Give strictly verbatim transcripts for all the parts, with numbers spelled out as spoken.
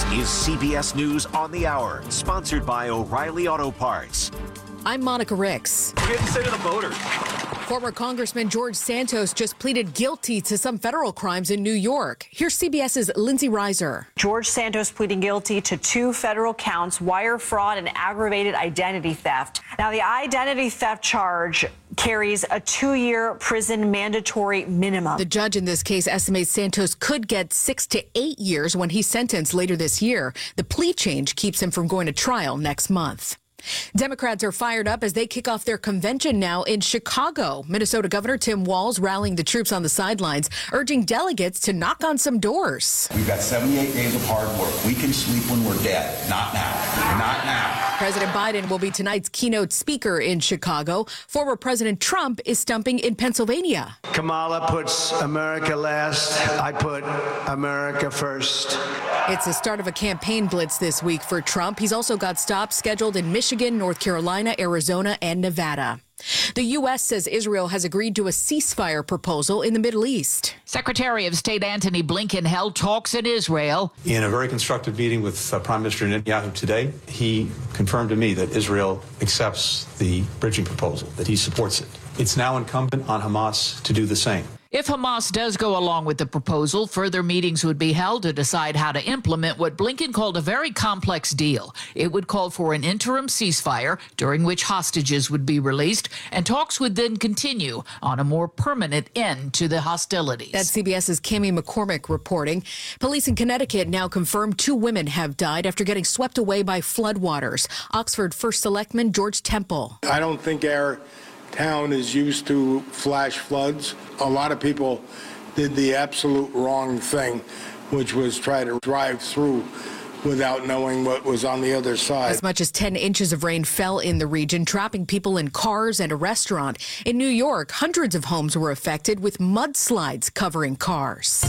is C B S News on the Hour, sponsored by O'Reilly Auto Parts. I'm Monica Ricks. What do you have to say to the voters? Former Congressman George Santos just pleaded guilty to some federal crimes in New York. Here's CBS's Lindsay Reiser. George Santos pleading guilty to two federal counts, wire fraud and aggravated identity theft. Now, the identity theft charge carries a two-year prison mandatory minimum. The judge in this case estimates Santos could get six to eight years when he's sentenced later this year. The plea change keeps him from going to trial next month. Democrats are fired up as they kick off their convention now in Chicago. Minnesota Governor Tim Walz rallying the troops on the sidelines, urging delegates to knock on some doors. We've got seventy-eight days of hard work. We can sleep when we're dead. Not now. Not now. President Biden will be tonight's keynote speaker in Chicago. Former President Trump is stumping in Pennsylvania. Kamala puts America last. I put America first. It's the start of a campaign blitz this week for Trump. He's also got stops scheduled in Michigan, North Carolina, Arizona, and Nevada. The U S says Israel has agreed to a ceasefire proposal in the Middle East. Secretary of State Antony Blinken held talks in Israel. In a very constructive meeting with uh, Prime Minister Netanyahu today, he confirmed to me that Israel accepts the bridging proposal, that he supports it. It's now incumbent on Hamas to do the same. If Hamas does go along with the proposal, further meetings would be held to decide how to implement what Blinken called a very complex deal. It would call for an interim ceasefire during which hostages would be released, and talks would then continue on a more permanent end to the hostilities. That's CBS's Cammie McCormick reporting. Police in Connecticut now confirm two women have died after getting swept away by floodwaters. Oxford First Selectman George Temple. I don't think our town is used to flash floods. A lot of people did the absolute wrong thing, which was try to drive through without knowing what was on the other side. As much as ten inches of rain fell in the region, trapping people in cars and a restaurant. In New York, hundreds of homes were affected with mudslides covering cars.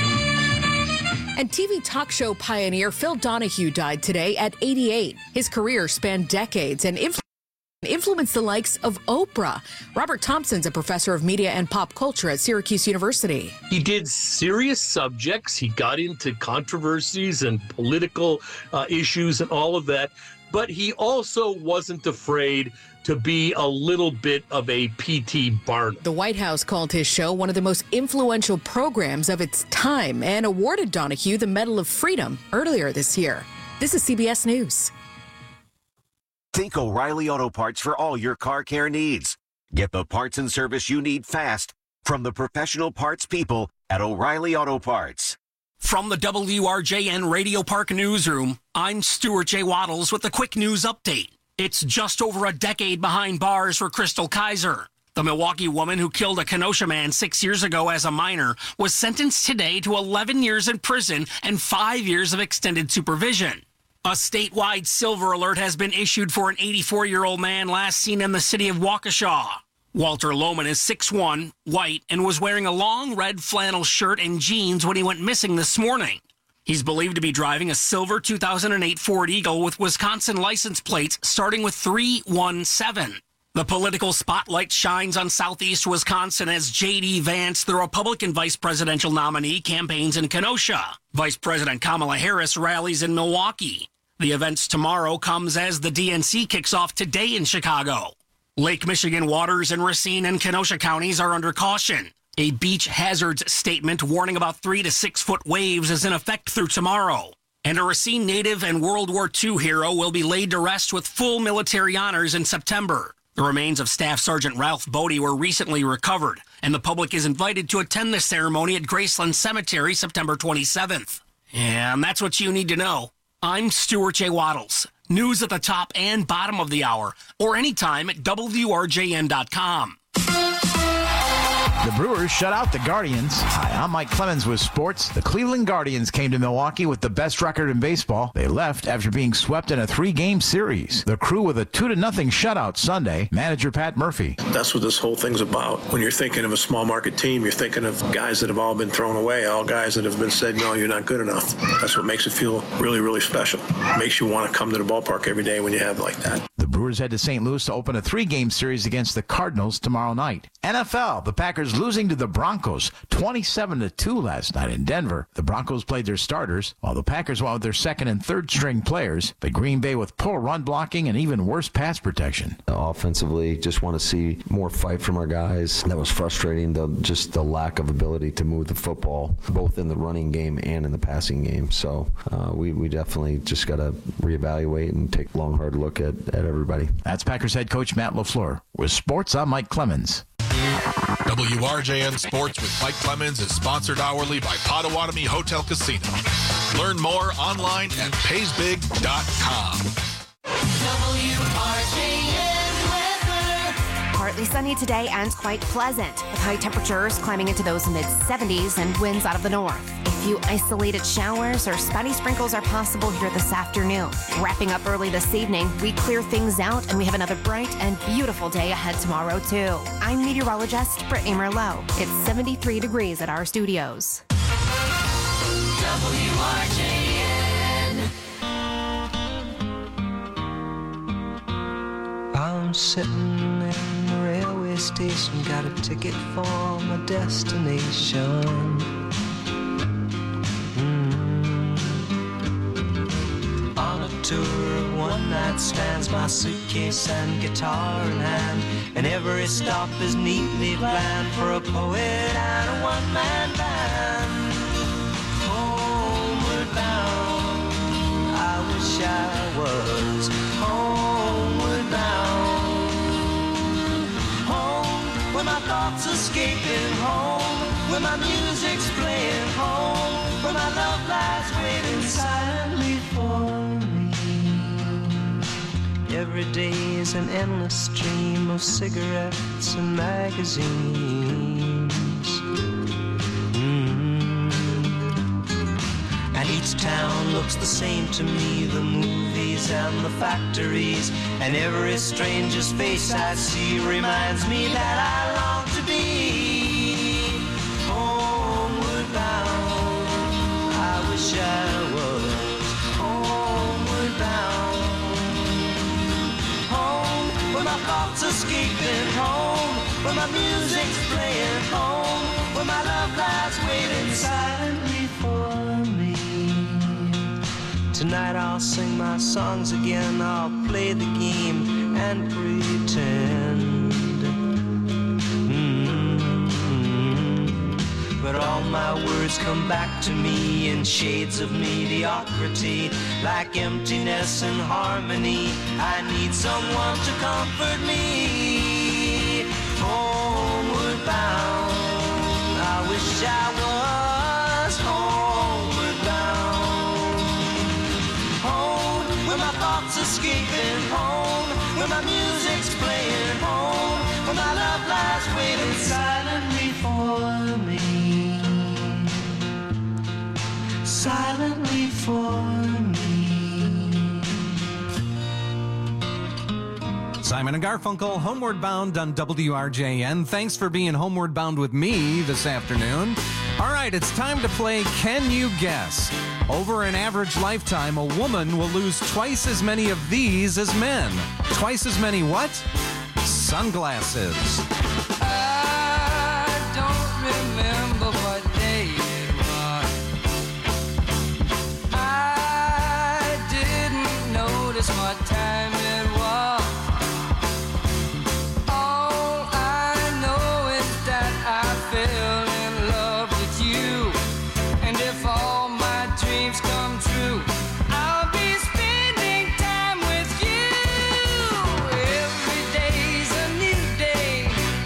And T V talk show pioneer Phil Donahue died today at eighty-eight. His career spanned decades and influenced influenced the likes of Oprah. Robert Thompson's a professor of media and pop culture at Syracuse University. He did serious subjects. He got into controversies and political uh, issues and all of that. But he also wasn't afraid to be a little bit of a P T Barnum. The White House called his show one of the most influential programs of its time and awarded Donahue the Medal of Freedom earlier this year. This is C B S News. Think O'Reilly Auto Parts for all your car care needs. Get the parts and service you need fast from the professional parts people at O'Reilly Auto Parts. From the W R J N Radio Park Newsroom, I'm Stuart J. Waddles with a quick news update. It's just over a decade behind bars for Crystal Kaiser. The Milwaukee woman who killed a Kenosha man six years ago as a minor was sentenced today to eleven years in prison and five years of extended supervision. A statewide silver alert has been issued for an eighty-four-year-old man last seen in the city of Waukesha. Walter Lohman is six foot one, white, and was wearing a long red flannel shirt and jeans when he went missing this morning. He's believed to be driving a silver two thousand eight Ford Eagle with Wisconsin license plates starting with three one seven. The political spotlight shines on southeast Wisconsin as J D. Vance, the Republican vice presidential nominee, campaigns in Kenosha. Vice President Kamala Harris rallies in Milwaukee. The events tomorrow comes as the D N C kicks off today in Chicago. Lake Michigan waters in Racine and Kenosha counties are under caution. A beach hazards statement warning about three to six foot waves is in effect through tomorrow. And a Racine native and World War Two hero will be laid to rest with full military honors in September. The remains of Staff Sergeant Ralph Bodie were recently recovered, and the public is invited to attend the ceremony at Graceland Cemetery September twenty-seventh. And that's what you need to know. I'm Stuart J. Waddles. News at the top and bottom of the hour, or anytime at W R J N dot com. The Brewers shut out the Guardians. Hi, I'm Mike Clemens with sports. The Cleveland Guardians came to Milwaukee with the best record in baseball. They left after being swept in a three-game series. The Crew with a two to nothing shutout Sunday. Manager Pat Murphy. That's what this whole thing's about. When you're thinking of a small market team, you're thinking of guys that have all been thrown away, all guys that have been said, no, you're not good enough. That's what makes it feel really, really special. It makes you want to come to the ballpark every day when you have like that. The Brewers head to Saint Louis to open a three-game series against the Cardinals tomorrow night. N F L, the Packers losing to the Broncos twenty-seven to two last night in Denver. The Broncos played their starters, while the Packers went with their second and third string players, but Green Bay with poor run blocking and even worse pass protection. Offensively, just want to see more fight from our guys. That was frustrating, the, just the lack of ability to move the football, both in the running game and in the passing game. So uh, we, we definitely just got to reevaluate and take a long, hard look at, at everybody. That's Packers head coach Matt LaFleur. With sports, I'm Mike Clemens. W R J N Sports with Mike Clemens is sponsored hourly by Potawatomi Hotel Casino. Learn more online at pays big dot com. W R J N weather. Partly sunny today and quite pleasant, with high temperatures climbing into those mid seventies and winds out of the north. A few isolated showers or spotty sprinkles are possible here this afternoon. Wrapping up early this evening, we clear things out and we have another bright and beautiful day ahead tomorrow, too. I'm meteorologist Brittany Merlot. It's seventy-three degrees at our studios. W R J N. I'm sitting in the railway station, got a ticket for my destination. Mm. On a tour of one night stands, my suitcase and guitar in hand, and every stop is neatly planned for a poet and a one-man band. Homeward bound, I wish I was homeward bound. Home, where my thoughts escaping, home, where my music's playing, home, where my love lies waiting silently for me. Every day is an endless stream of cigarettes and magazines. And each town looks the same to me, the movies and the factories, and every stranger's face I see reminds me that I long to be homeward bound. I wish I was homeward bound. Home, where my thoughts escaping, home, where my music's playing, home, where my love lies waiting silently for me. Tonight I'll sing my songs again, I'll play the game and pretend. Mm-hmm. But all my words come back to me in shades of mediocrity, like emptiness and harmony. I need someone to comfort me. Homeward bound, I wish I was homeward bound. Home, where my thoughts escaping, home, where my music's playing, home, where my love lies waiting silently for me. Silently for me. Simon and Garfunkel, Homeward Bound on W R J N. Thanks for being homeward bound with me this afternoon. All right, it's time to play Can You Guess? Over an average lifetime, a woman will lose twice as many of these as men. Twice as many what? Sunglasses. I don't remember what day it was. I didn't notice what time it was. All I know is that I fell in love with you. And if all my dreams come true, I'll be spending time with you. Every day's a new day.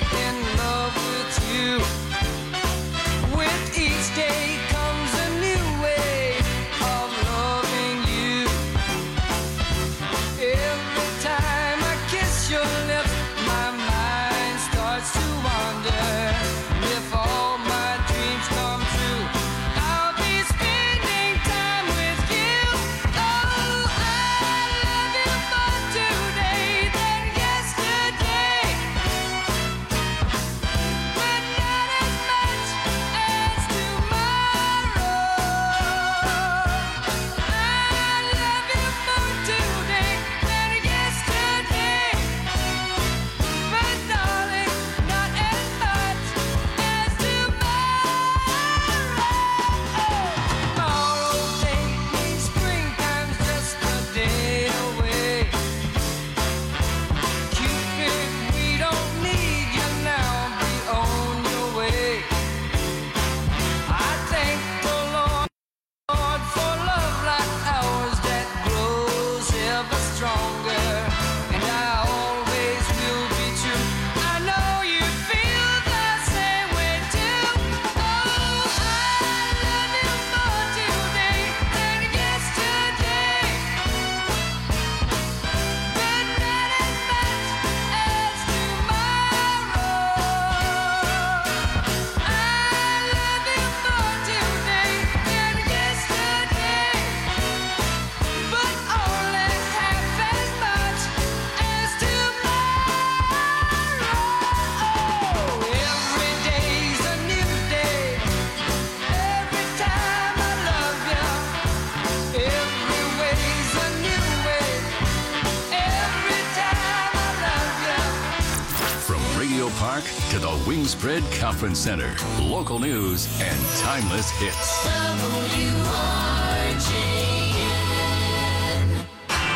Park to the Wingspread Conference Center. Local news and timeless hits. W R J N.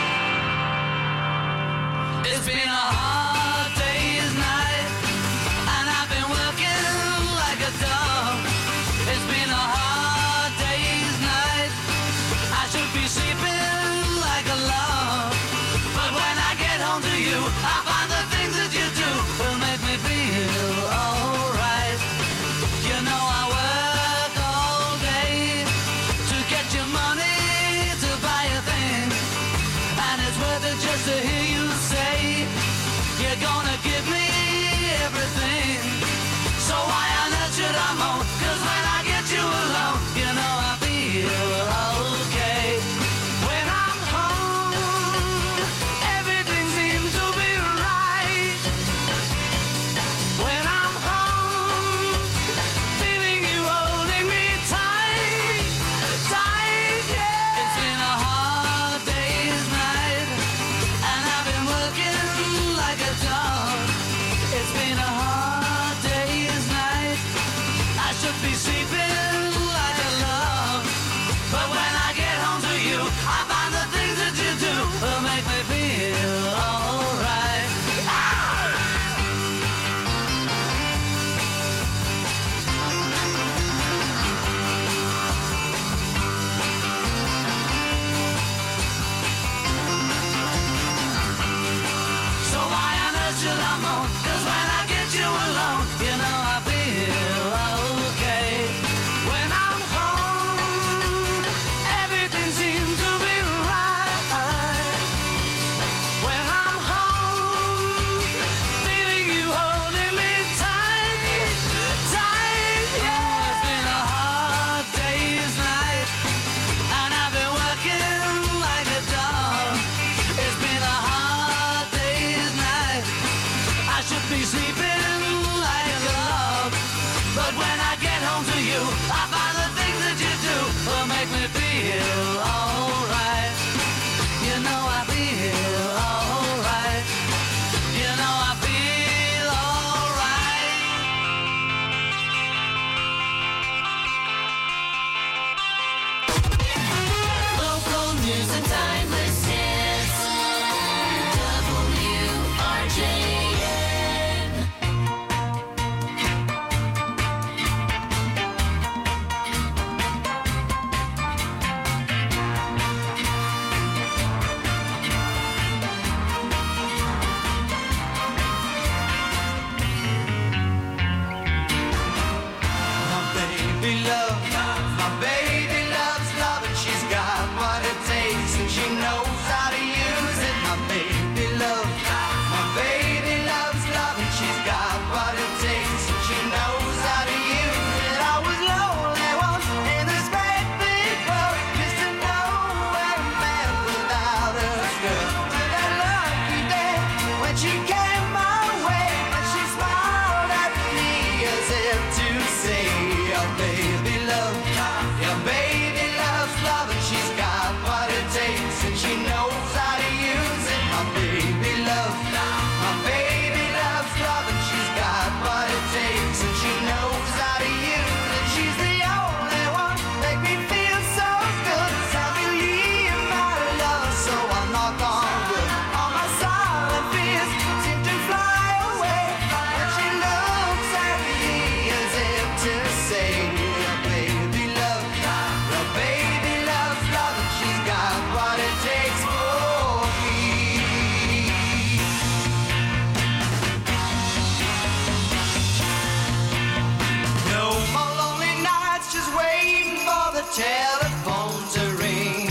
It's been a hard day's night, and I've been working like a dog. It's been a hard day's night. I should be sleeping like a log. But when I get home to you, I find the things that you do will make me feel alright. You know I work all day to get your money to buy a thing, and it's worth it just to hear you say you're gonna give me everything. So why on earth should I moan? 'Cause when I get you alone, you know I feel okay. When I'm home, everything seems to be right. When I'm home, feeling you holding me tight, tight, yeah. It's been a hard day's night, and I've been working like a dog. It's been a hard day's night. I should be sleeping like a log. But when I get home to you, I find the things that you do will make me feel alright. So why on earth should I moan? 'Cause when I get you alone, you know I feel okay. When I'm home, everything seems to be right. When I'm home, feeling you holding me tight, tight, yeah. It's been a hard day's night, and I've been working like a dog. It's been a hard day's night. I should be sleeping like a log. But when I get home to you, I find the things that you do will make me feel alright. You know I feel alright. You know I feel alright. Local news and timeless hits. W R J N. My baby love, my baby loves love, and she's got what it takes, and she knows how to use it. My baby love, my baby loves love, and she's got what it takes, and she knows how to use it. I was lonely once in this great big world, just to know where a man without a girl. To that lucky day when she came my way, and she smiled at me as if to say, your baby love, your baby loves love, and she's got what it takes, and she knows how to use it. My baby love, my baby loves love, and she's got what it takes, and she knows how to use it. She's the only one make me feel so good. I believe my love, so I knock on wood. All my silent fears seem to fly away when she looks at me as if to say, your baby love, your baby loves love, and she's got what it takes for me. No more lonely nights just waiting for the telephone to ring.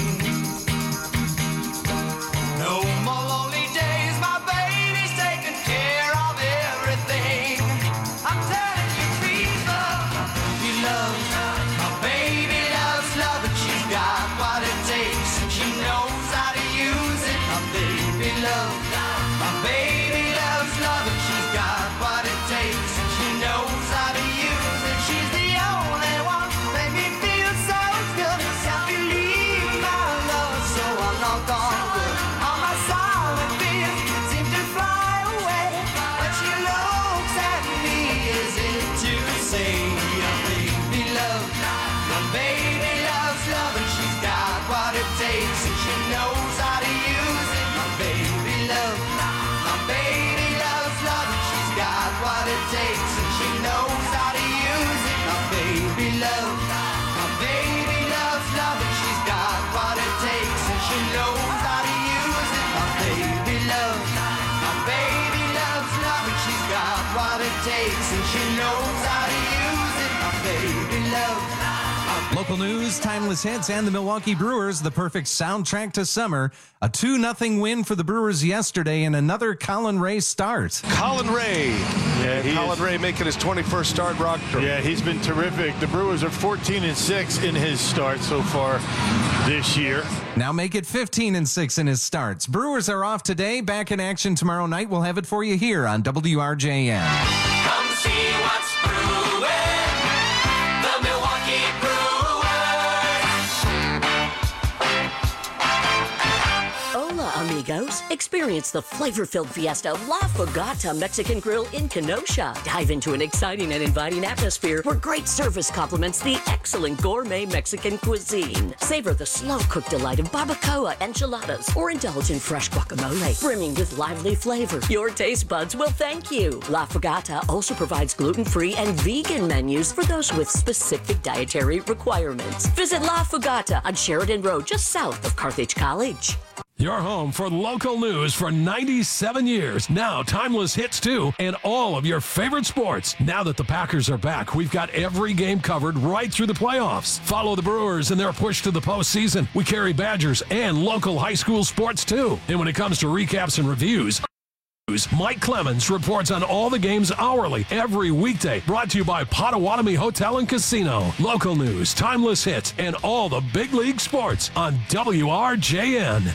No more lonely days, my baby's taking care of everything. I'm telling you, people, you love, my baby loves love, and she's got what it takes, and she knows how to use it. My baby love, my baby loves love, and she's got what it takes, and she knows how to use it. She's the only one make me feel so good. Can't believe my love, so I knock on wood. All my silent fears seem to fly away when she looks at takes and she knows how to use it. My baby loves, my baby loves love and she's got what it takes and she knows how to use it. My baby loves, my baby loves love and she's got what it takes and she knows how to use it. My baby loves, my baby loves love and she's got what it takes and she knows how to use it. My baby loves. Local news, timeless hits, and the Milwaukee Brewers, the perfect soundtrack to summer. A two nothing win for the Brewers yesterday and another Colin Ray start. Colin Ray. Yeah, he Colin is, Ray making his twenty-first start, Rock. Yeah, he's been terrific. The Brewers are fourteen and six in his start so far this year. Now make it fifteen and six in his starts. Brewers are off today. Back in action tomorrow night. We'll have it for you here on W R J N. Come see what's brewing. The Milwaukee Brewers. Hola, amigos. Experience the flavor-filled fiesta of La Fogata Mexican Grill in Kenosha. Dive into an exciting and inviting atmosphere where great service complements the excellent gourmet Mexican cuisine. Savor the slow-cooked delight of barbacoa enchiladas or indulge in fresh guacamole, brimming with lively flavor. Your taste buds will thank you. La Fogata also provides gluten-free and vegan menus for those with specific dietary requirements. Visit La Fogata on Sheridan Road, just south of Carthage College. Your home for local news for ninety-seven years. Now timeless hits too, and all of your favorite sports. Now that the Packers are back, we've got every game covered right through the playoffs. Follow the Brewers in their push to the postseason. We carry Badgers and local high school sports too. And when it comes to recaps and reviews, Mike Clemens reports on all the games hourly, every weekday. Brought to you by Potawatomi Hotel and Casino. Local news, timeless hits, and all the big league sports on W R J N.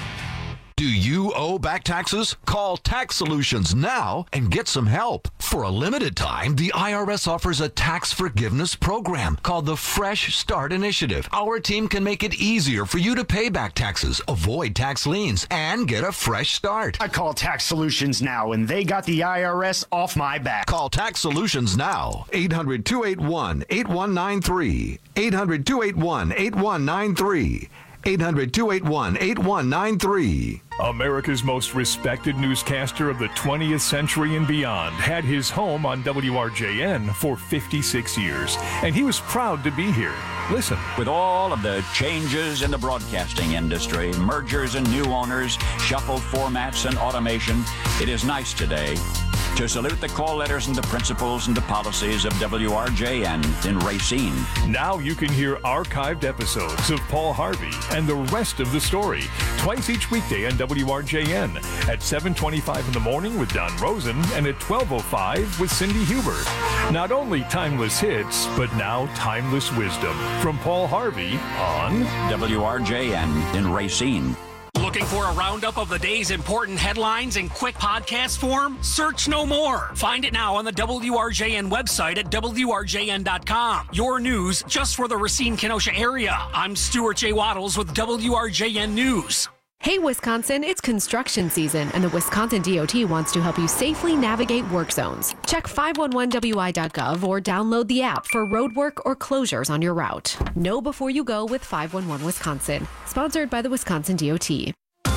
Do you owe back taxes? Call Tax Solutions now and get some help. For a limited time, the I R S offers a tax forgiveness program called the Fresh Start Initiative. Our team can make it easier for you to pay back taxes, avoid tax liens, and get a fresh start. I call Tax Solutions now, and they got the I R S off my back. Call Tax Solutions now. eight hundred, two eight one, eight one nine three. eight hundred, two eight one, eight one nine three. eight hundred, two eight one, eight one nine three. America's most respected newscaster of the twentieth century and beyond had his home on W R J N for fifty-six years, and he was proud to be here. Listen. With all of the changes in the broadcasting industry, mergers and new owners, shuffled formats and automation, it is nice today to salute the call letters and the principles and the policies of W R J N in Racine. Now you can hear archived episodes of Paul Harvey and the rest of the story twice each weekday on W R J N at seven twenty-five in the morning with Don Rosen and at twelve oh five with Cindy Huber. Not only timeless hits, but now timeless wisdom from Paul Harvey on W R J N in Racine. Looking for a roundup of the day's important headlines in quick podcast form? Search no more. Find it now on the W R J N website at W R J N dot com. Your news just for the Racine-Kenosha area. I'm Stuart J. Waddles with W R J N News. Hey, Wisconsin, it's construction season, and the Wisconsin D O T wants to help you safely navigate work zones. Check five one one W I dot gov or download the app for road work or closures on your route. Know before you go with five one one Wisconsin. Sponsored by the Wisconsin D O T.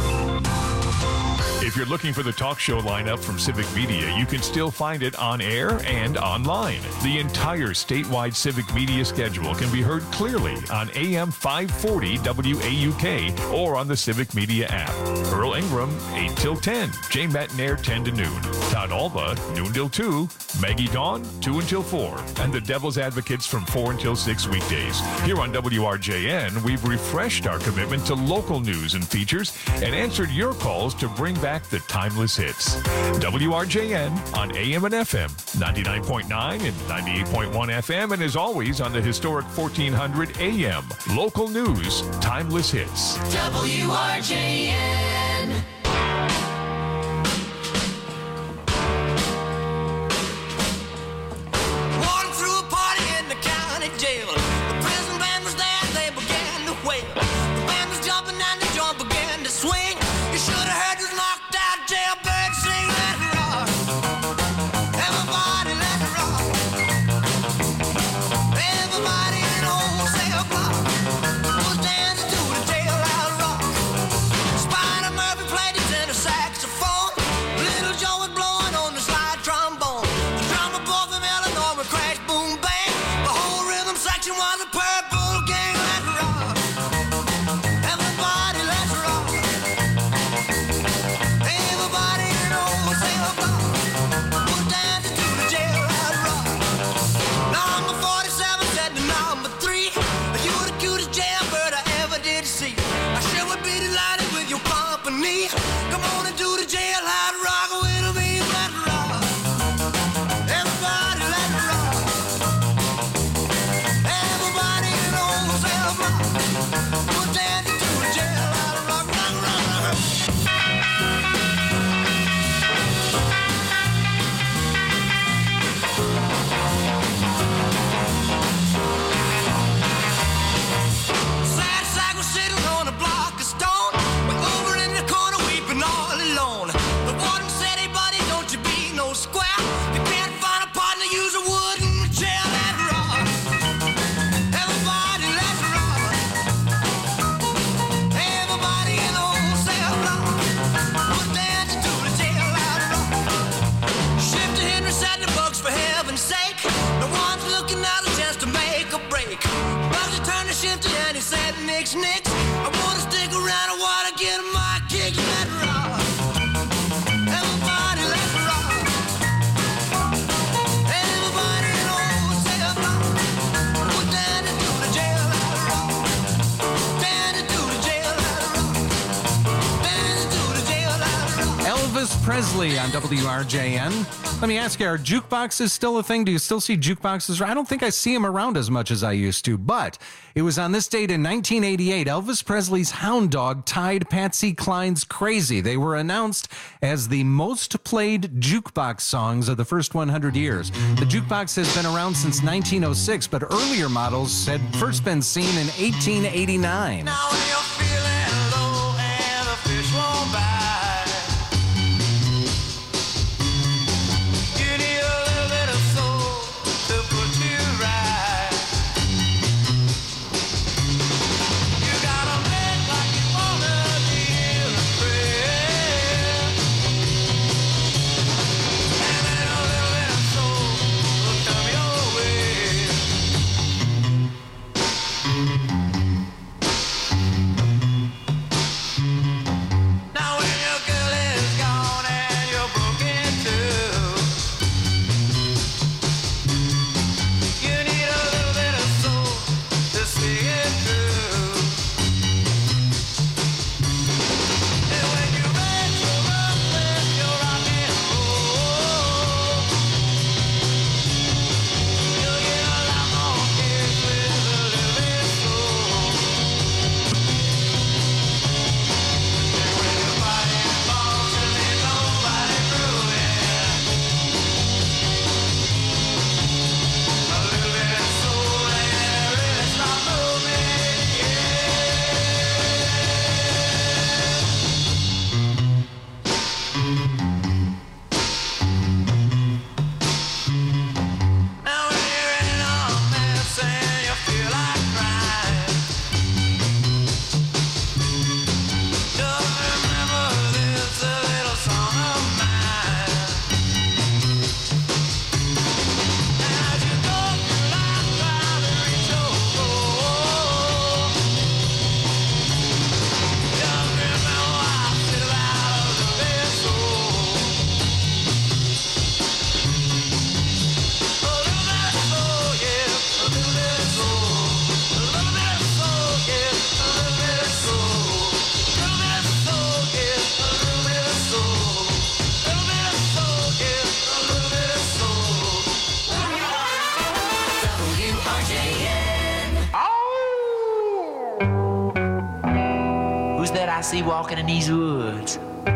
If you're looking for the talk show lineup from Civic Media, you can still find it on air and online. The entire statewide Civic Media schedule can be heard clearly on A M five forty W A U K or on the Civic Media app. Earl Ingram, eight till ten. Jay Metnair, ten to noon. Todd Alba, noon till two. Maggie Dawn, two until four. And the Devil's Advocates from four until six weekdays. Here on W R J N, we've refreshed our commitment to local news and features and answered your calls to bring back the timeless hits. W R J N on A M and F M, ninety-nine point nine and ninety-eight point one F M, and as always on the historic fourteen hundred A M. Local news, timeless hits. W R J N. Walking through a party in the county jail. The prison band was there, they began to wail. The band was jumping and the drum began to swing. You should have heard this knocked out jailbird sing. Let it rock. Everybody let it rock. Everybody in the old cell block was dancing to the jailhouse rock. Come on into the jailhouse rock with me, let's rock. Everybody, let's rock. Everybody in the whole cell block. We're dancing to the jailhouse rock, rock, rock, rock. Sad sack was sitting on a block of stone. We're over in the corner weeping all alone. The warden said, hey buddy, don't you be no square. You can't find a partner, use a wooden chair. Let's rock. Everybody, let's rock. Everybody in the whole cell block. We're dancing to the jailhouse rock. Shifty Henry said the bugs for heaven's sake. No one's looking out a chance to make a break. Bugsy turned to Shifty and he said, Nix, Nix, I wanna stick around, I wanna get my kick. Let's rock. Everybody, let's rock. Everybody in the whole cell block. We're dancing to the jailhouse rock. Dancing to the jailhouse rock. Dancing to the jailhouse rock. Elvis Presley on W R J N. Let me ask you, are jukeboxes still a thing? Do you still see jukeboxes? I don't think I see them around as much as I used to, but it was on this date in nineteen eighty-eight, Elvis Presley's Hound Dog tied Patsy Cline's Crazy. They were announced as the most played jukebox songs of the first one hundred years. The jukebox has been around since nineteen oh six, but earlier models had first been seen in eighteen eighty-nine. Now when you're feeling low and the fish won't bite, you need a little bit of soul to put you right. You gotta make like you wanna deal and pray, and then a little bit of soul will come your way. Now when your girl is gone and you're broken too, you need a little bit of soul to see it through. And when you make your love with your rock and roll, you'll get a lot more kids with a little bit of soul. And when your body falls and there's nobody through it, a little bit of soul and it really stop moving, Now when you're in a mess and you feel like crying, just remember this a little song of mine. And as you go through life trying to reach your goal, just remember I said about a little bit of soul. A little bit of soul, yeah, a little bit of soul. A little bit of soul, yeah, a little bit of soul. A little bit of soul, yeah, a little bit of soul. A little bit of soul, yeah, a little bit of soul. W R J N. Who's that I see walking in these woods?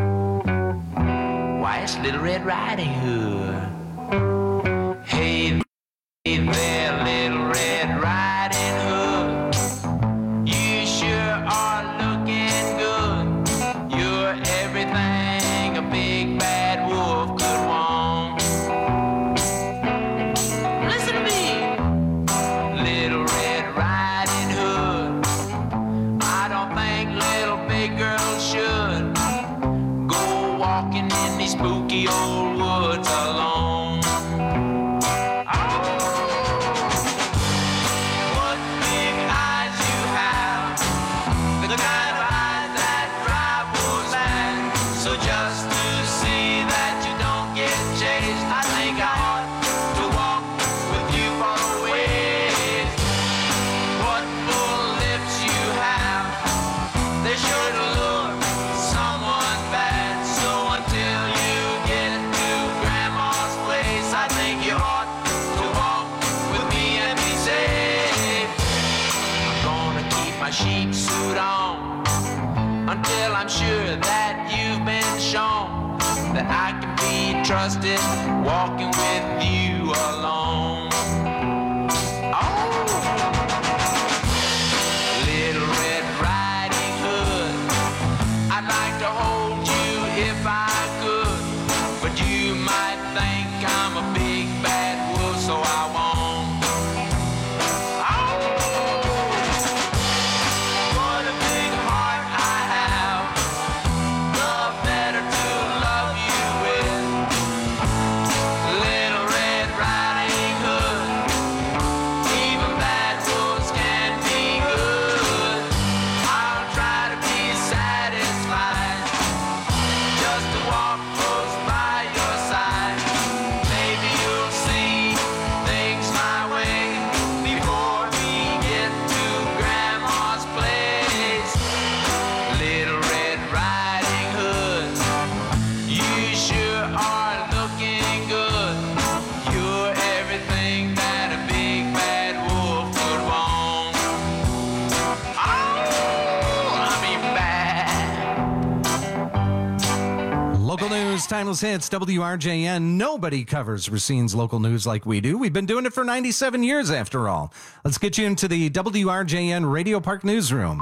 Why, it's Little Red Riding Hood. Hey, hey there, Little Red Riding Hood. You sure are looking good. You're everything a big bad wolf could want. Listen to me, Little Red Riding Hood. I don't think little big girls should go walking in these spooky old woods alone. What big eyes you have, the kind of eyes that drive wolves mad. So just to see that you don't get chased, I think I ought to walk with you for a ways. What full lips you have, they sure to lure someone bad. until I'm sure that you've been shown that I can be trusted walking with you alone. Oh, Little Red Riding Hood, I'd like to hold you if I could, but you might think I'm a big bad wolf, so I won't. Timeless Hits, W R J N. Nobody covers Racine's local news like we do. We've been doing it for ninety-seven years after all. Let's get you into the W R J N Radio Park newsroom.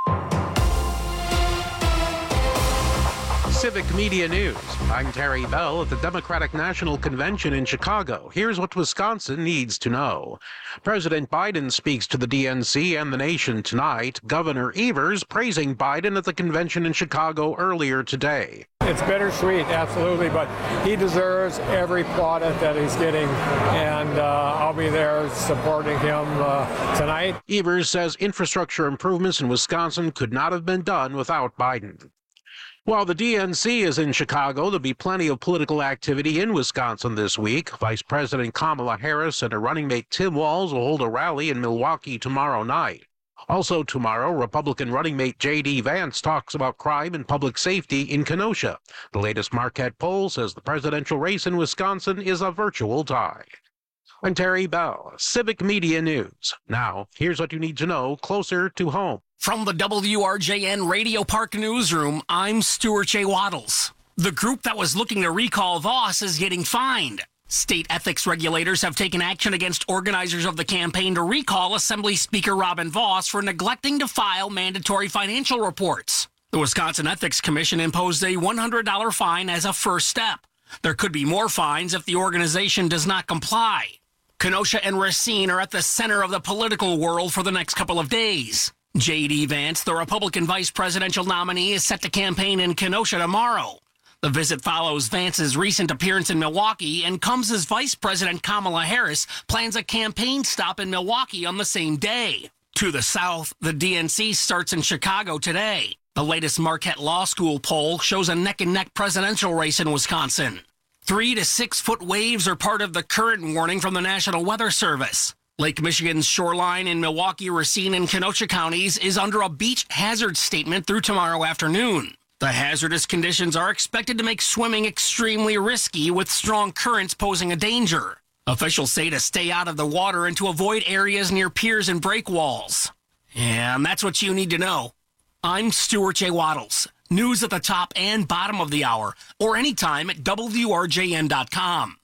Civic Media News. I'm Terry Bell at the Democratic National Convention in Chicago. Here's what Wisconsin needs to know. President Biden speaks to the D N C and the nation tonight. Governor Evers praising Biden at the convention in Chicago earlier today. It's bittersweet, absolutely, but he deserves every plaudit that he's getting, and uh, I'll be there supporting him uh, tonight. Evers says infrastructure improvements in Wisconsin could not have been done without Biden. While the D N C is in Chicago, there'll be plenty of political activity in Wisconsin this week. Vice President Kamala Harris and her running mate Tim Walz will hold a rally in Milwaukee tomorrow night. Also tomorrow, Republican running mate J D Vance talks about crime and public safety in Kenosha. The latest Marquette poll says the presidential race in Wisconsin is a virtual tie. I'm Terry Bell, Civic Media News. Now, here's what you need to know closer to home. From the W R J N Radio Park newsroom, I'm Stuart J. Waddles. The group that was looking to recall Voss is getting fined. State ethics regulators have taken action against organizers of the campaign to recall Assembly Speaker Robin Voss for neglecting to file mandatory financial reports. The Wisconsin Ethics Commission imposed a one hundred dollars fine as a first step. There could be more fines if the organization does not comply. Kenosha and Racine are at the center of the political world for the next couple of days. J D Vance, the Republican vice presidential nominee, is set to campaign in Kenosha tomorrow. The visit follows Vance's recent appearance in Milwaukee and comes as Vice President Kamala Harris plans a campaign stop in Milwaukee on the same day. To the south, the D N C starts in Chicago today. The latest Marquette Law School poll shows a neck-and-neck presidential race in Wisconsin. Three to six foot waves are part of the current warning from the National Weather Service. Lake Michigan's shoreline in Milwaukee, Racine, and Kenosha counties is under a beach hazard statement through tomorrow afternoon. The hazardous conditions are expected to make swimming extremely risky, with strong currents posing a danger. Officials say to stay out of the water and to avoid areas near piers and breakwalls. And that's what you need to know. I'm Stuart J. Waddles. News at the top and bottom of the hour, or anytime at W R J N dot com.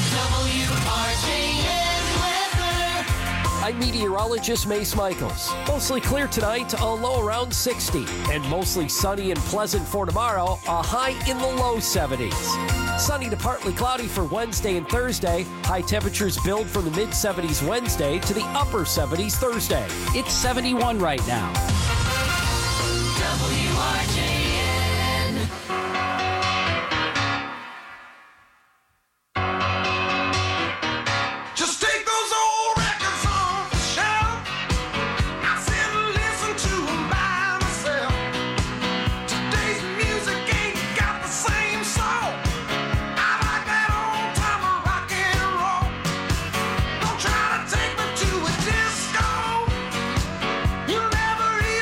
W R J N weather. I'm meteorologist Mace Michaels. Mostly clear tonight, a low around sixty, and mostly sunny and pleasant for tomorrow, a high in the low seventies. Sunny to partly cloudy for Wednesday and Thursday. High temperatures build from the mid seventies Wednesday to the upper seventies Thursday. It's seventy-one right now. W R J N. Just take those old records off the shelf. I sit and listen to them by myself. Today's music ain't got the same soul. I like that old time rock and roll. Don't try to take me to a disco. You'll never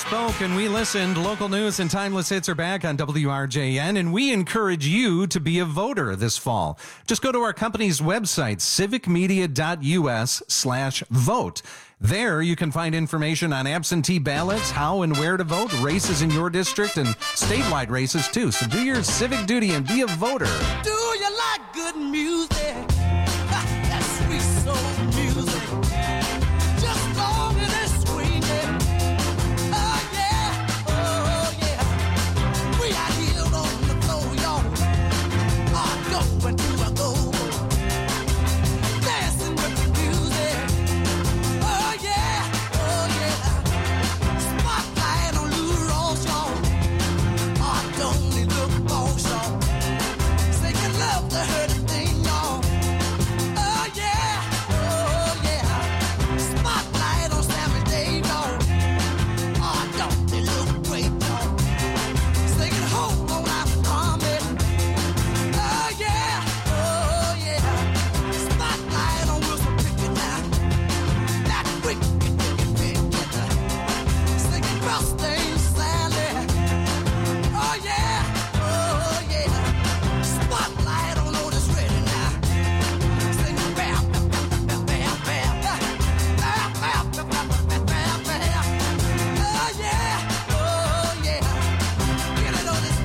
spoke and we listened. Local news and timeless hits are back on W R J N, and we encourage you to be a voter this fall. Just go to our company's website, civicmedia.us slash vote. There you can find information on absentee ballots, how and where to vote, races in your district, and statewide races too. So do your civic duty and be a voter. Do you like good music? That sweet soul music. Just long as it's swinging. Oh yeah, oh yeah. We are healed on the floor, y'all. Oh, go and do a go. Dancing with the music. Oh yeah, oh yeah. Spotlight on Lou Rawls, y'all. Oh, don't need look boss, y'all. Singing love to her to thing, y'all. Oh yeah, oh yeah. Spotlight on Sammy Dave, y'all. Oh, don't they look great, y'all. Singing home on our comment. Oh yeah, oh yeah. Spotlight on Wilson Pickett now. That wicked, wicked, wicked. Singing Rustin Sally. Oh yeah, oh yeah. Spotlight on Otis Redding now. Singing bam, bam, bam, bam, bam, bam. Bam, bam, bam, bam, bam, bam. Oh yeah, oh yeah. Get it, Otis.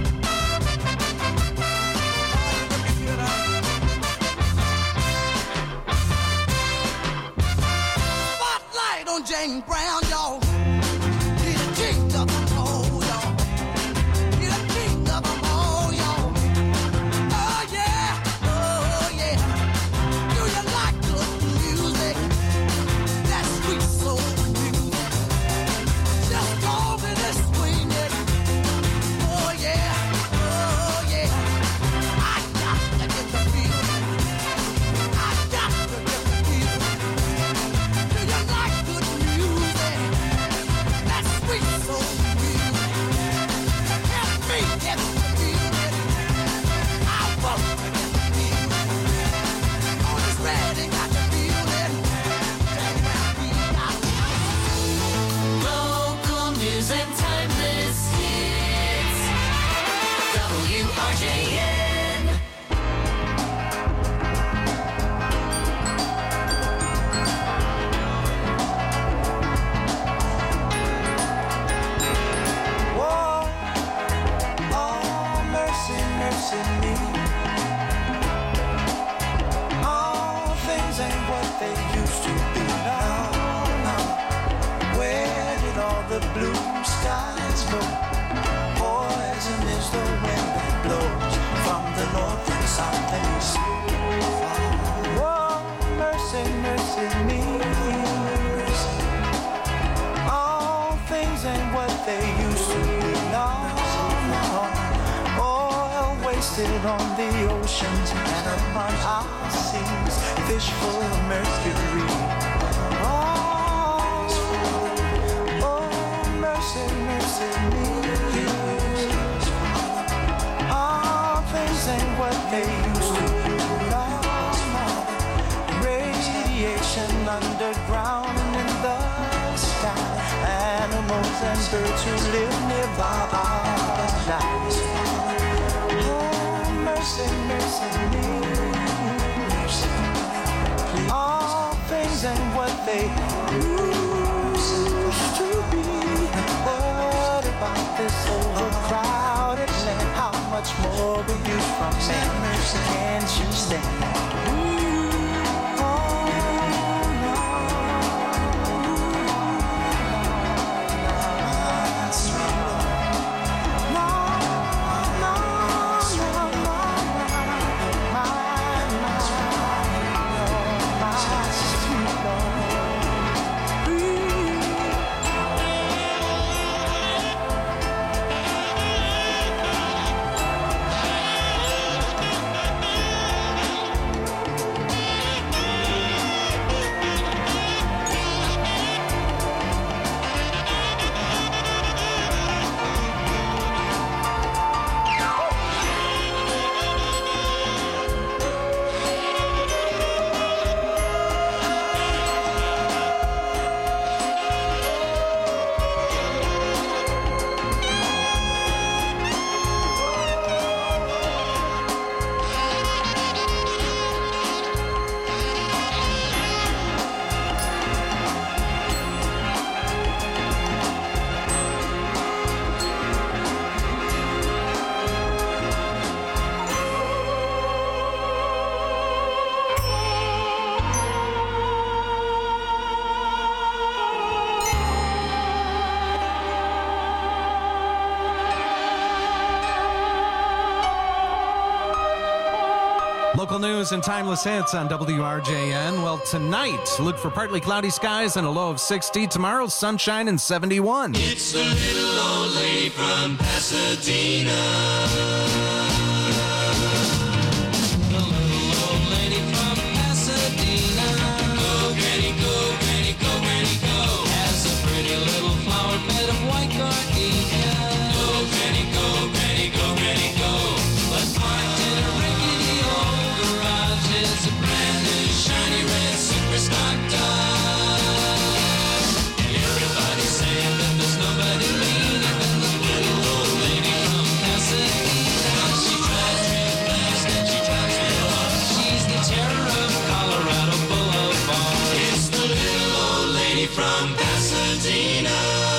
Spotlight on James Brown, y'all. He's the king of them all, y'all. He's the king of them all, y'all. Oh yeah, oh yeah. Do you like good music? That sweet soul music. Just over the swing it. Oh yeah, oh yeah. I got to get the feeling. I got to get the feeling. Do you like good music? That sweet soul music. Help me get the feeling. I want to get the feeling. On this ready, got the feeling. Local news and timeless hits. W R J N. Whoa, oh, mercy, mercy me. All things ain't what they used to be now. now. Where did all the blue skies go? Poison is the wind that blows from the north and south and east. Whoa, mercy, mercy me. All things ain't what they used to be now. Oil wasted on the oceans and upon our seas, fish full of mercury. Oh, oh, mercy, mercy me. All things ain't what they used to be now. Radiation underground and in the sky. Animals and birds who live nearby are alive. Oh, mercy, mercy me. All things ain't what they used to be. What about this overcrowded land? How much more will you from me? Can't you stand? local news and timeless hits on W R J N. Well, tonight, look for partly cloudy skies and a low of sixty. Tomorrow, sunshine and seventy-one. It's the little old lady from Pasadena. The little old lady from Pasadena. Go, granny, go, granny, go, granny, go. Has a pretty little flower bed of white gardenia. Go, granny, go, granny, go, granny, go. But parked in a rickety old garage is a brand new shiny red super stock Dodge. Everybody's saying that there's nobody meaner than the little old lady from Pasadena. She drives real fast and she drives real hard. She's the terror of Colorado Boulevard. It's the little old lady from Pasadena.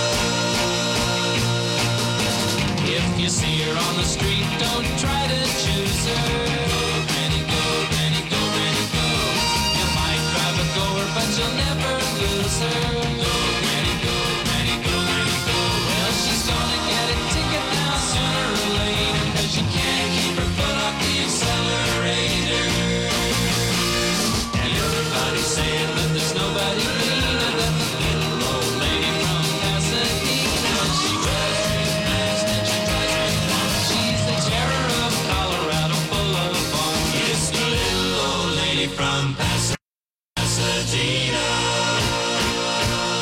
If you see her on the street, don't try to choose her. Go, granny, go, granny, go, granny, go. You might drive a goer, but you'll never lose her. Go, granny, go, granny, go, granny, go. Well, she's gonna get a ticket now sooner or later, 'cause she can't keep her foot off the accelerator. And everybody's saying that there's nobody meaner than the little old lady from Pasadena. She drives real fast and she drives real far. She's the terror of Colorado Boulevard. It's the little old lady from Pasadena.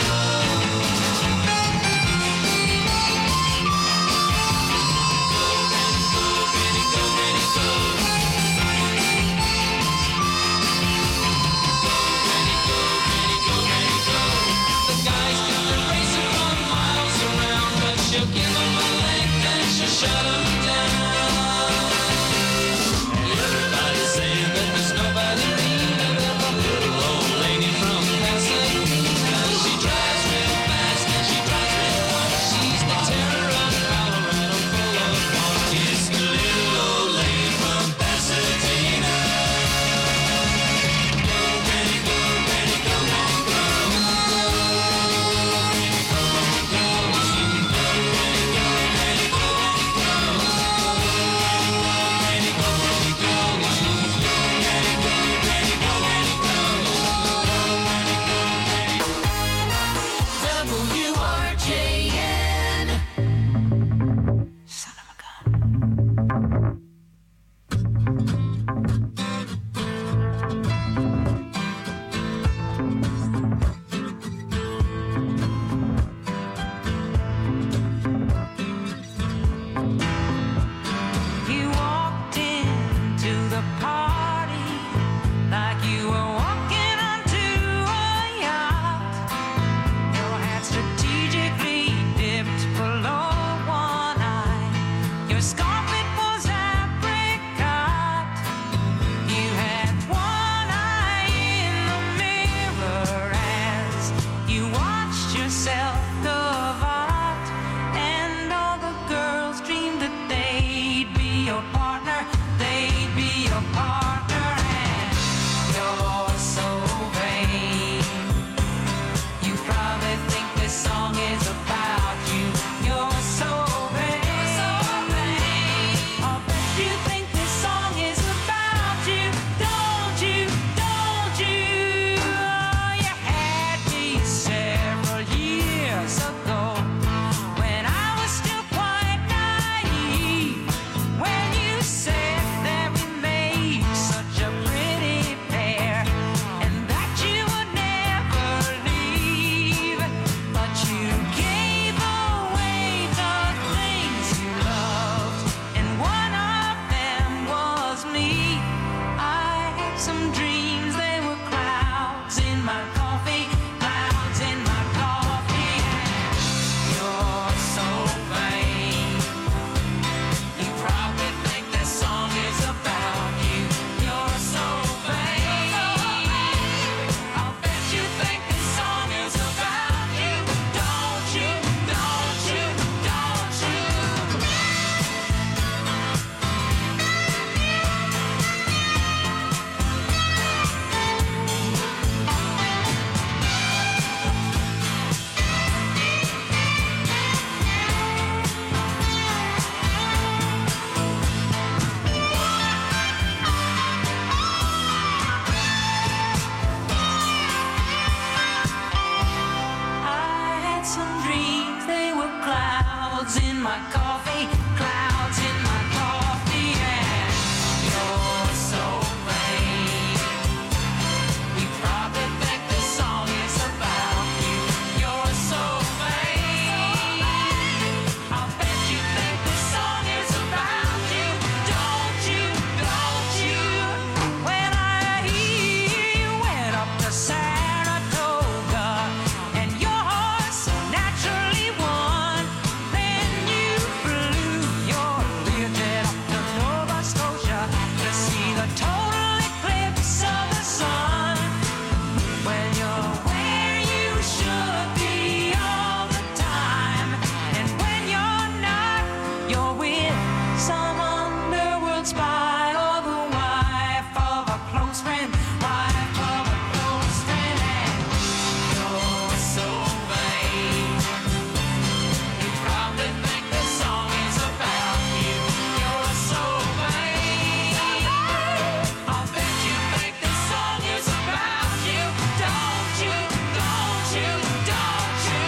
my coffee, clouds in my coffee, and you're so vain. You probably think this song is about you. You're so vain. I'll bet you think this song is about you. Don't you, don't you? When I hear you went up to Saratoga and your horse naturally won, then you flew your Learjet up to Nova Scotia to see the total eclipse of the sun. When you're where you should be all the time, and when you're not, you're with some underworld spy or the wife of a close friend, wife of a close friend, and you're so vain. You probably think this song is about you. You're so vain. I'll bet you think this song is about you. Don't you, don't you, don't you?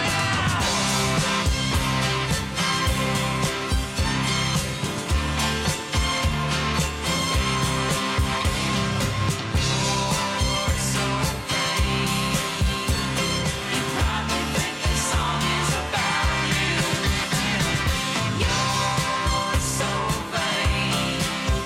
You're so vain. You probably think this song is about you. You're so vain.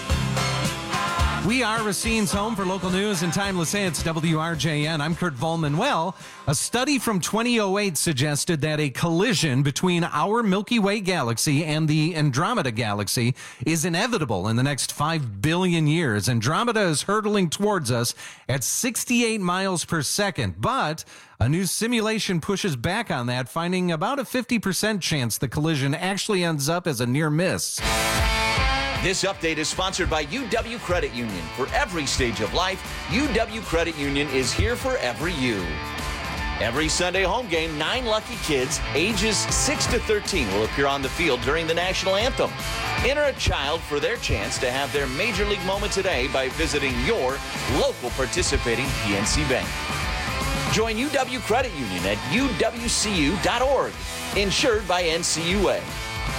We are Racine's home for local news and timeless hits, W R J N. I'm Kurt Volman. Well, a study from twenty oh eight suggested that a collision between our Milky Way galaxy and the Andromeda galaxy is inevitable in the next five billion years. Andromeda is hurtling towards us at sixty-eight miles per second, but a new simulation pushes back on that, finding about a fifty percent chance the collision actually ends up as a near miss. This update is sponsored by U W Credit Union. For every stage of life, U W Credit Union is here for every you. Every Sunday home game, nine lucky kids ages six to thirteen will appear on the field during the national anthem. Enter a child for their chance to have their major league moment today by visiting your local participating P N C Bank. Join U W Credit Union at U W C U dot org. Insured by N C U A.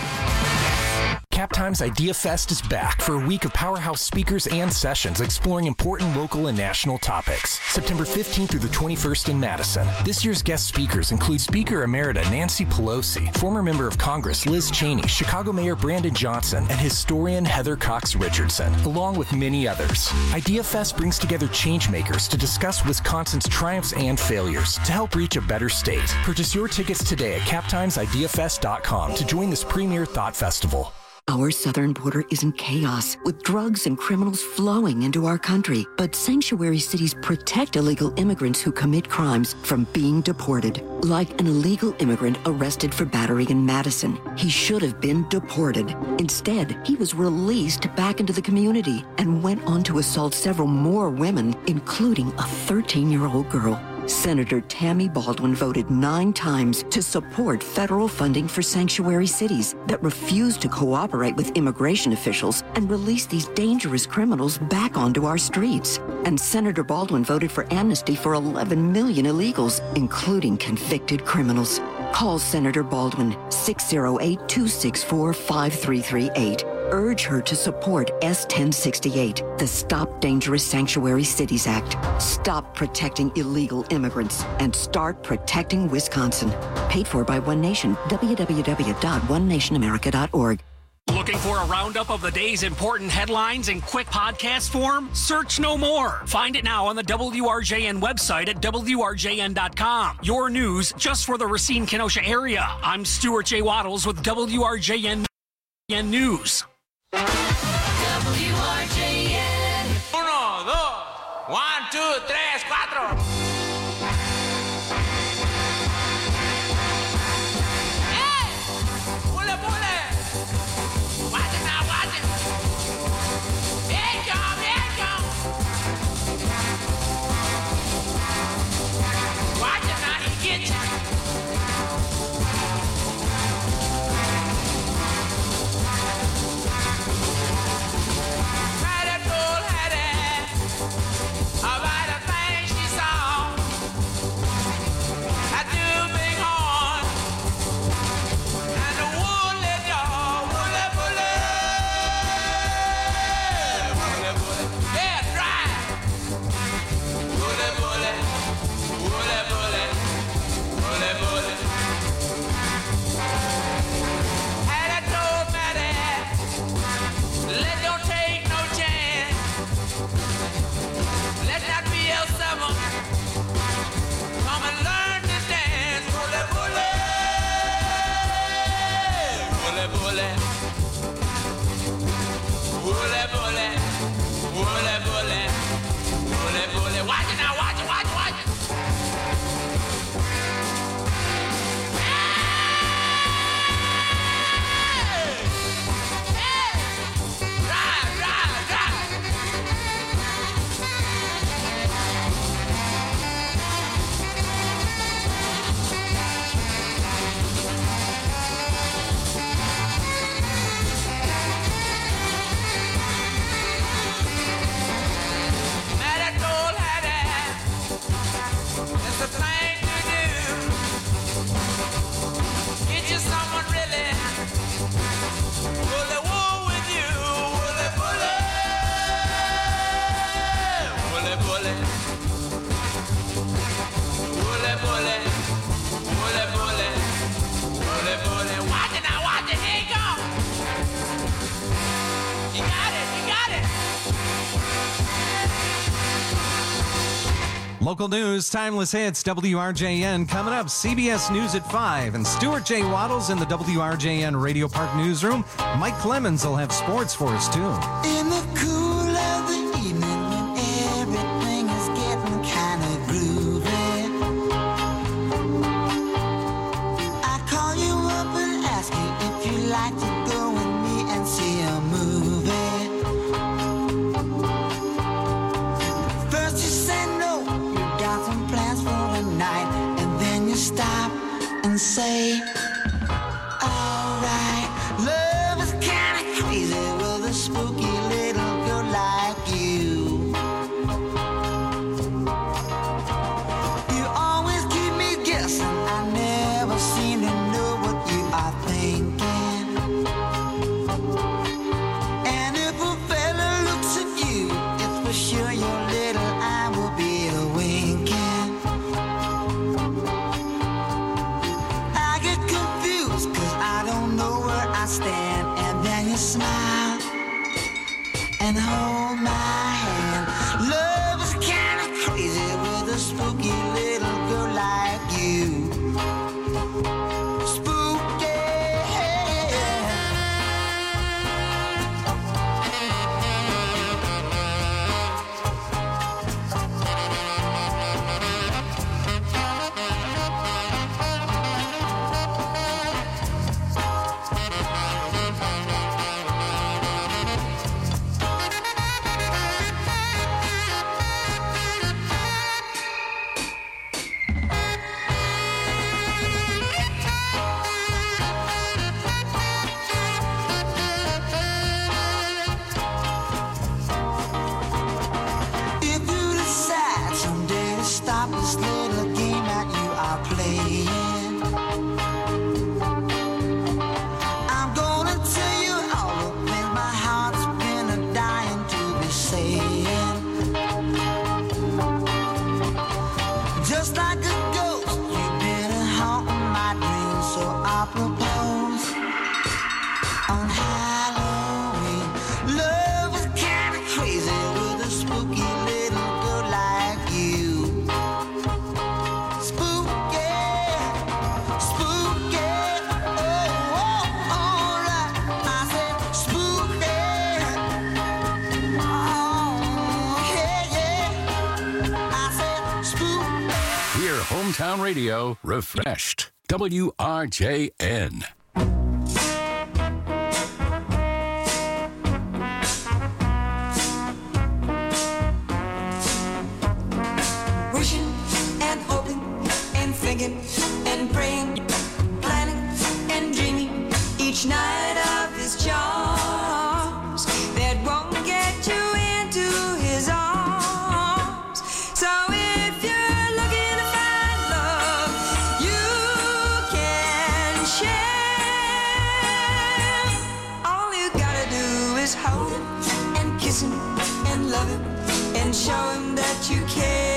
Cap Times Idea Fest is back for a week of powerhouse speakers and sessions exploring important local and national topics. September fifteenth through the twenty-first in Madison. This year's guest speakers include Speaker Emerita Nancy Pelosi, former member of Congress Liz Cheney, Chicago Mayor Brandon Johnson, and historian Heather Cox Richardson, along with many others. Idea Fest brings together changemakers to discuss Wisconsin's triumphs and failures to help reach a better state. Purchase your tickets today at cap times idea fest dot com to join this premier thought festival. Our southern border is in chaos, with drugs and criminals flowing into our country. But sanctuary cities protect illegal immigrants who commit crimes from being deported. Like an illegal immigrant arrested for battery in Madison. He should have been deported. Instead, he was released back into the community and went on to assault several more women, including a thirteen-year-old girl. Senator Tammy Baldwin voted nine times to support federal funding for sanctuary cities that refuse to cooperate with immigration officials and release these dangerous criminals back onto our streets. And Senator Baldwin voted for amnesty for eleven million illegals, including convicted criminals. Call Senator Baldwin, six oh eight, two six four, five three three eight. Urge her to support S ten sixty-eight, the Stop Dangerous Sanctuary Cities Act. Stop protecting illegal immigrants and start protecting Wisconsin. Paid for by One Nation, w w w dot one nation america dot org. Looking for a roundup of the day's important headlines in quick podcast form? Search no more. Find it now on the W R J N website at w r j n dot com. Your news just for the Racine-Kenosha area. I'm Stuart J. Waddles with W R J N News. W R J N. Uno, dos, one, two, tres, cuatro. Hey! Pule, pule! Watch it now, watch it! Here come, here come! Watch it now, he gets you! Ride a toll, had it. I ride a Local news, timeless hits, W R J N. Coming up, C B S News at five. And Stuart J. Waddles in the W R J N Radio Park newsroom. Mike Clemens will have sports for us, too. In the cool of the evening when everything is getting kind of groovy, I call you up and ask you if you'd like to go with me and see a movie. First you say no, you got some plans for the night, and then you stop and say, alright, love is kinda crazy with a spooky little girl like you. You always keep me guessing, I never seem to know what you are thinking. And if a fella looks at you, it's for sure your little eye will be a winking. I get confused cause I don't know where I stand, and then you smile and hold my hand. Love is kinda crazy with a spooky little girl like you. Spooky. If you decide someday to stop this little game that you are playing, I'm gonna tell you all the things my heart's been a dying to be saying. Just like a ghost, you've been haunting my dreams, so I propose on Halloween. Love is kinda crazy with a spooky little girl like you. Spooky, spooky, oh, oh, alright. I said spooky, oh, yeah, yeah. I said spooky. Hear hometown radio refreshed. W R J N. Wishing and hoping and thinking and praying, planning and dreaming each night of his charms that won't get you into his arms. So if you're looking to find love, you can share. All you gotta do is hold him and kiss him and love him and show him that you care.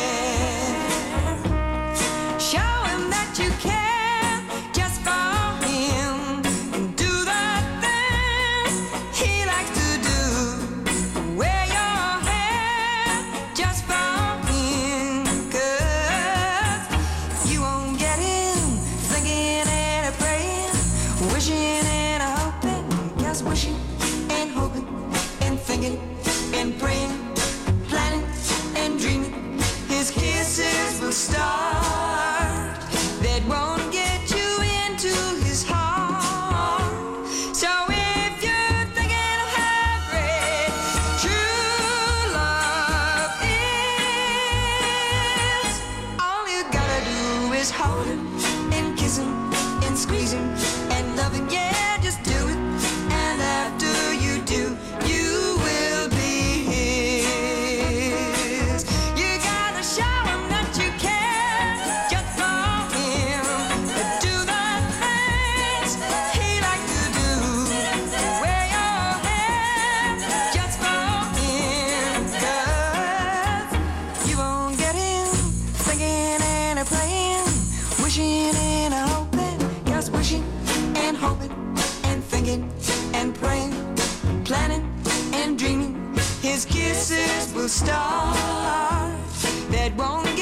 Show him that you care just for him, and do the things he likes to do. Wear your hair just for him, 'cause you won't get him thinking and a praying, wishing and a hoping, just wishing and hoping and thinking and praying, planning and dreaming. His kisses will start that won't get you into his heart. So if you're thinking of how great true love is, all you gotta do is hold him and kiss him and squeeze him and love him. Yeah, just do it. And after you do, you will be his. You gotta show him that you care just for him. Do the things he likes to do. Wear your hair just for him, 'cause you won't get him thinking and a playing, wishing and a hoping, just wishing and hoping and thinking and praying, planning and dreaming. His kisses will start that won't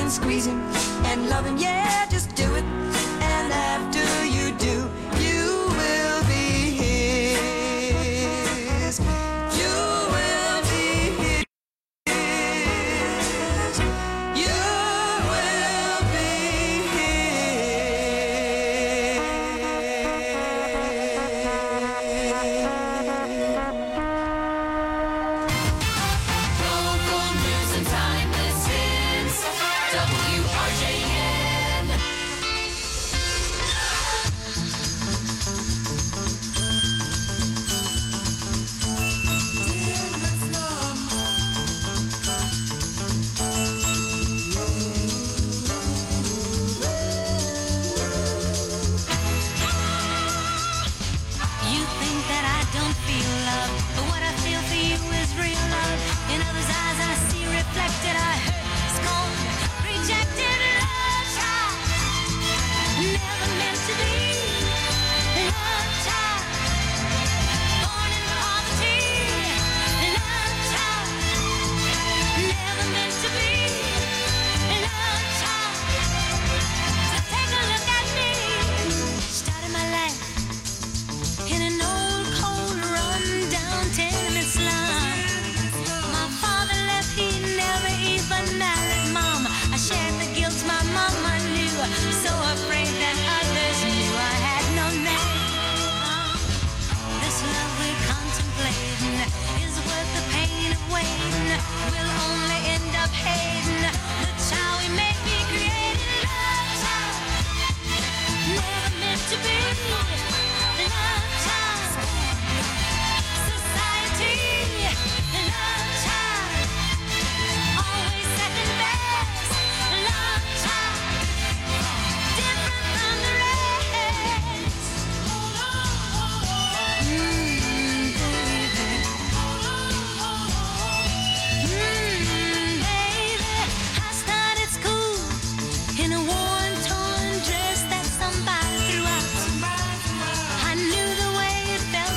and squeeze him and love him, yeah, just do it.